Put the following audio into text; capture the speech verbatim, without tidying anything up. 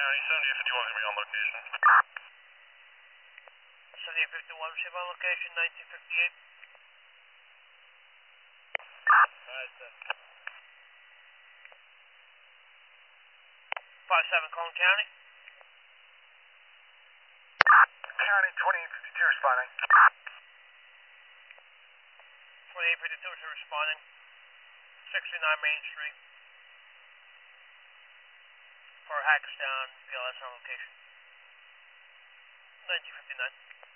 County, seventy-eight fifty-one is going to be on location. seventy-eight fifty-one, receive on location, nineteen fifty-eight. five seven, Cone County. County, twenty-eight fifty-two responding. twenty-eight fifty-two is responding. sixty-nine Main Street. For Hackettstown, P L S on location. nineteen fifty-nine.